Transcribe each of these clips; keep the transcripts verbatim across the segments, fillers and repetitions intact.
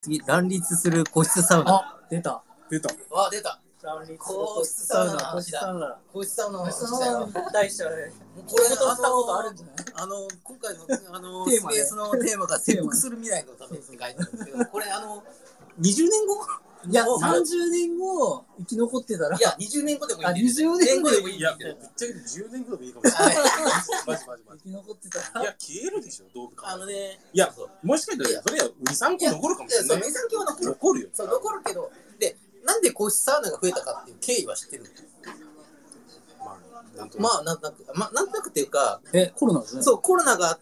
次、乱立する個室サウナ。 あ、出た。 出た。 あ、出た。 乱立個室サウナの個話だ。 室サウナ。 個室サウナの個室話だよ。 サウナに対してはね、 これ、 あったことあるんじゃない？ あの、今回の、あの、 テーマねスペースのテーマが切腹する未来のために書いてあるんですけど、これ、あの、にじゅうねんごいや、 もうまださんじゅうねんご生き残ってたら。 いや、にじゅうねんごでもいいんで。 あにじゅうねんごでもいいんいや、 だけど。 ぶっちゃけじゅうねんぐらいでいいかもしれない。マジマジマジ。 生き残ってたら。 いや、消えるでしょ、どうか。 あのね、 いやそう、 もしかしたら、それはに、さんこ残るかもしれそう、 ない。 に、さんきは残る。 残るよ。 そう、残るけど、で、なんで個室サウナが増えたかっていう経緯は知ってるの？ まあ、なんとなく。 まあ、なんとなく、まあ、なんとなくっていうか、 え、コロナですね。 そう、コロナがあって、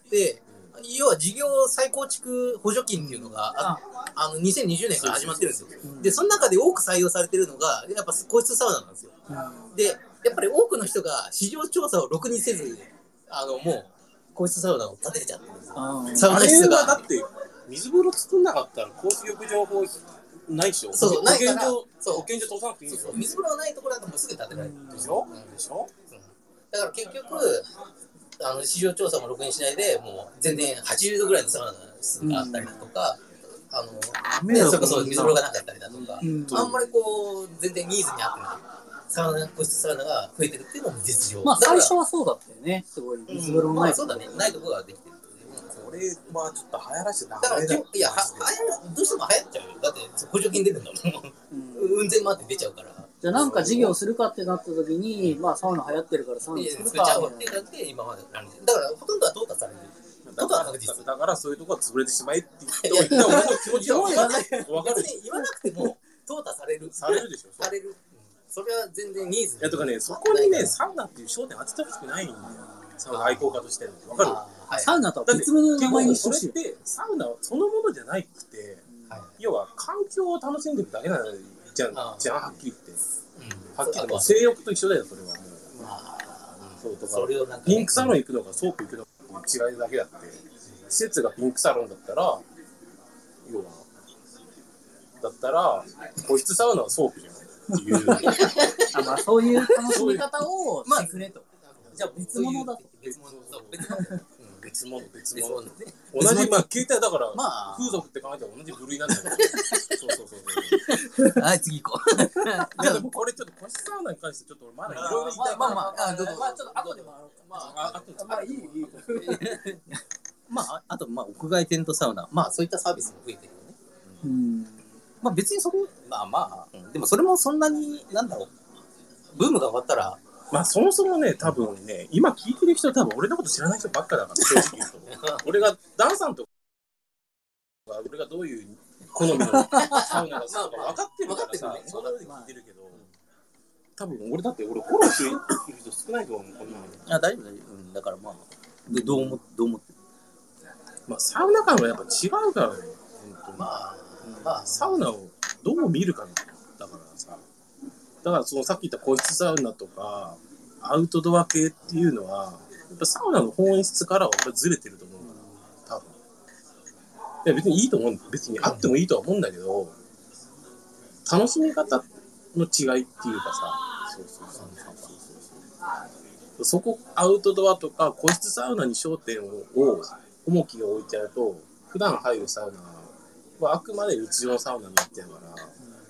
要は事業再構築補助金っていうのが、ああのにせんにじゅうねんから始まってるんですよ。で、その中で多く採用されてるのが、やっぱ個室サウナなんですよ。 うんで、やっぱり多くの人が市場調査をろくにせず、あの、もう、個室サウナを建てちゃってるんですよ。 あーサウナあれ室が。 はだって、水風呂作んなかったら、公式浴場法ないでしょ。 そう保健ないから所、 そう保健所通さなくていいんでしょ。 そうそう水風呂がないところだともうすぐ建てられる。 でしょうんでしょだから結局、あの市場調査もろくにしないで、もう全然はちじゅうどぐらいのサウナ室があったりだとか、あの、ね、それこそ水風呂がなかったりだとか、 うんあんまりこう、全然ニーズに合ってないサウナ、個室サウナが増えてるっていうのも実情。 まあ、 だから最初はそうだったよね。すごい。水風呂のない。 まあそうだね、ないところができてる。 これはちょっと流行らせてダだから、 メだいや、は流行るどうしても流行っちゃうよ。だって補助金出てんだもん。 うん運千万って出ちゃうから。 じゃあなんか事業するかってなった時に、まあサウナ流行ってるからサウナで作るか作っちゃおうっていう感じで今までなんでだからほとんどは淘汰される。 だからだからそういうとこは潰れてしまえって言っておいた俺の気持ちは分かる。分かる別に言わなくても淘汰される。 されるでしょ。 される。それは全然ニーズいやとかね、そこにね、サウナっていう焦点当ててほしくないんだよ。サウナ愛好家として分かる。 はいサウナとはだって別物の名前にしてほしいそれってサウナそのものじゃなくて、 はい要は環境を楽しんでるだけなんじゃん、 あーじゃんはっきり言って。 うんはっきり言って性欲と一緒だよ、それはもう。 まあそうとかそれをなんかねピンクサロン行くのかソープ行くのかっていう違いだけだって、施設がピンクサロンだったら、要は、だったら、個室サウナはソープじゃんっていう。 あ、まあそういう楽しみ方をしてくれと。じゃあ別物だと。 別物そう別物うん別物、別別物。 物ね。 同じ、まあ、携帯だから、 まあ風俗って考えたら同じ部類なんだけど。そうそうそうそう。 はい次行こう。 いやでもこれちょっと個室サウナに関してちょっと俺まだいろいろ言いたいまあまあまああどうぞまあちょっと後でもらおうか。 まあああとまあいいいい。 まああとまあ屋外テントサウナまあそういったサービスも増えてるよね。 うん。 まあ別にそれまあまあ、うんでもそれもそんなになんだろうブームが終わったらまあそもそもね多分ね今聞いてる人は多分俺のこと知らない人ばっかだから正直言うと俺がダンさんとか俺がどういう好みのサウナが好きとか分かってるからさそんなので聞いてるけど多分俺だって俺フォローしてる人少ないと思うこんなの。 あ大丈夫大丈夫、うん、だからまあどどう思どう思ってるまあサウナ感はやっぱ違うからね本当に。 まあまあサウナをどう見るかだからさだからそのさっき言った個室サウナとかアウトドア系っていうのはやっぱサウナの本質からは俺はずれてると思うから多分いや別にいいと思う別にあってもいいとは思うんだけど楽しみ方の違いっていうかさそうそうそうそうそうそこアウトドアとか個室サウナに焦点を重きを置いちゃうと普段入るサウナはあくまで日常サウナになっちゃうから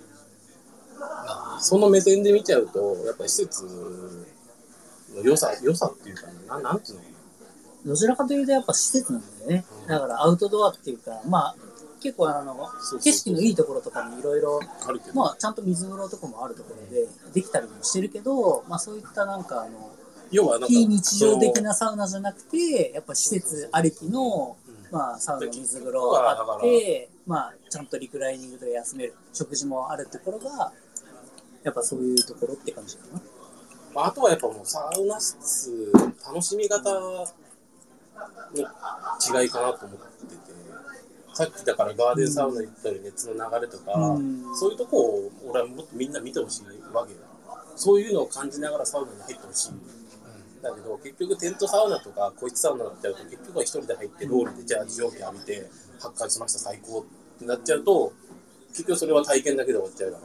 その目線で見ちゃうとやっぱり施設の良さ良さっていうかななんていうのかどちらかというとやっぱ施設なんだよね。だからアウトドアっていうか、まあ結構あのそうそうそう景色のいいところとかにいろいろ、 なあるけど、 まあちゃんと水風呂とかもあるところでできたりもしてるけど、まあそういったなんかあの要はなんか非日常的なサウナじゃなくて、やっぱ施設ありきのまあサウナ水風呂あって、まあちゃんとリクライニングで休める、食事もあるところがやっぱそういうところって感じかな。 まあ、あとはやっぱもうサウナ室楽しみ方の違いかなと思っててさっきだからガーデンサウナ行ったり熱の流れとか、うん、そういうとこを俺はもっとみんな見てほしいわけよ。そういうのを感じながらサウナに入ってほしい、うん、だけど結局テントサウナとか個室サウナになっちゃうと結局は一人で入ってロールでジャージ上下浴びて発汗しました最高ってなっちゃうと結局それは体験だけで終わっちゃうから、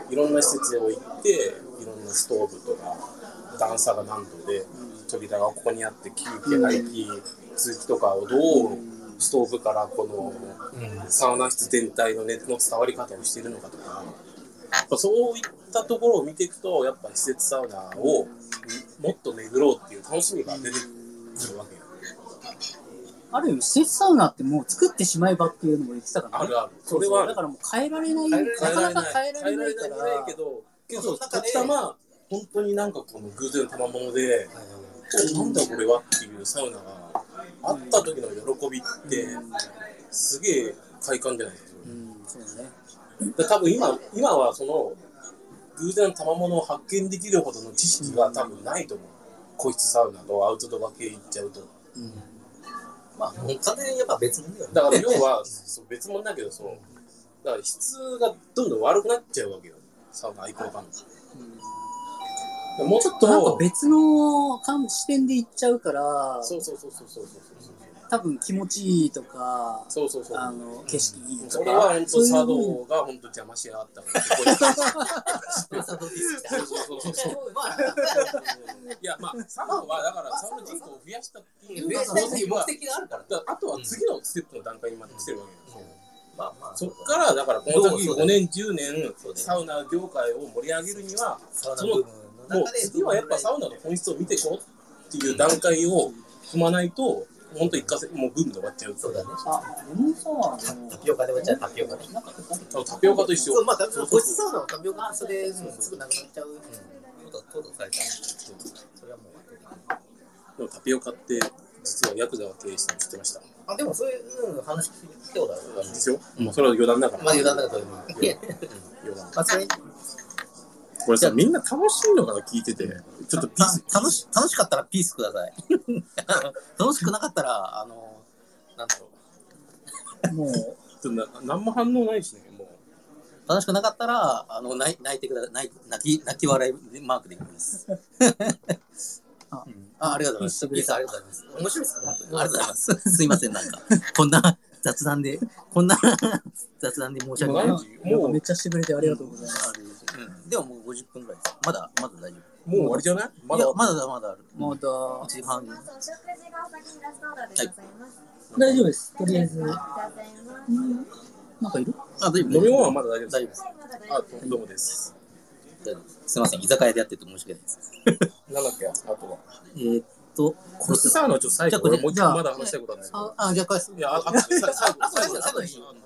うん、いろんな施設を行っていろんなストーブとか段差が何度で扉がここにあって吸気排気通気とかをどうストーブからこのサウナ室全体の熱の伝わり方をしているのかとか、やっぱそういったところを見ていくと、やっぱ施設サウナをもっと巡ろうっていう楽しみが出てくるわけよ。 ある意味施設サウナってもう作ってしまえばっていうのも言ってたからね。 あるある。それはだからもう変えられない、なかなか変えられないから。 変えられないけど、けど時たま本当になんかこの偶然の賜物で、なんだこれはっていうサウナがあった時の喜びってすげえ快感じゃないですか。 うん、そうだね。 だ多分今今はその偶然の賜物を発見できるほどの知識が多分ないと思う。個室サウナとアウトドア系行っちゃうと。 うん、まあ、もう完全にやっぱ別物だよね。 だから要はそう別物だけど、そうだから質がどんどん悪くなっちゃうわけよ、サウナ愛好家の。うん、もうちょっとなんか別の視点で行っちゃうから、 そうそうそうそうそうそう多分気持ちいいとか、 そうそうそう、 あの景色いいとか、 それは本当茶道が本当邪魔しやがったから。 茶道ディスそうそうそうそう。いやまあサウナはだからサウナ人口を増やしたっていう目的があるから。 あとは次のステップの段階にまで来てるわけよ。 まあまあ、 そっからだからこの先ごねんじゅうねんサウナ業界を盛り上げるには、そのもう次はやっぱサウナの本質を見ていこうっていう段階を踏まないと。本当一過性もうブームで終わっちゃう。 そうだね。 あ、でもさ、 タピオカで終わっちゃう。タピオカで。 タピオカと一緒。 そう、まあ、個室サウナはタピオカそれですぐなくなっちゃう。こととうとうされた。それはもう。 でもタピオカって実はヤクザが経営したの知ってました。 あ、でもそういう話聞いたことある。 ですよ。もうそれは余談だから。 まあ余談だから余談。まあそれ。 これさ、みんな楽しいのかな聞いてて。ちょっとピース。 楽し、楽しかったらピースください。楽しくなかったら、あの、なんだろう。もう。な何も反応ないしね、もう。 楽しくなかったら、あの、泣い泣いてください。泣き、泣き笑いマークでいきます。あ、あ、ありがとうございます。ピースありがとうございます。面白いですか？ありがとうございます。すいません、なんか。こんな雑談で、こんな雑談で申し訳ない。 もうめっちゃしてくれてありがとうございます。 うん、でももうごじゅっぷんぐらいです。まだ、まだ大丈夫。 もう終わりじゃない？ まだ、まだ、まだある。 まだ。 いちじはん。はい。 大丈夫です。とりあえず。なんかいる？ あ、大丈夫。 飲み物はまだ大丈夫です。 大丈夫です。 あ、どうもです。 すみません、居酒屋でやってて申し訳ないです。 なんだっけ、あとは。 えーっと、 個室サウナちょっと最後、俺もう一個まだ話したいことあるんだけど。 あ、じゃあ、 いや、あ、最後、最後、最後、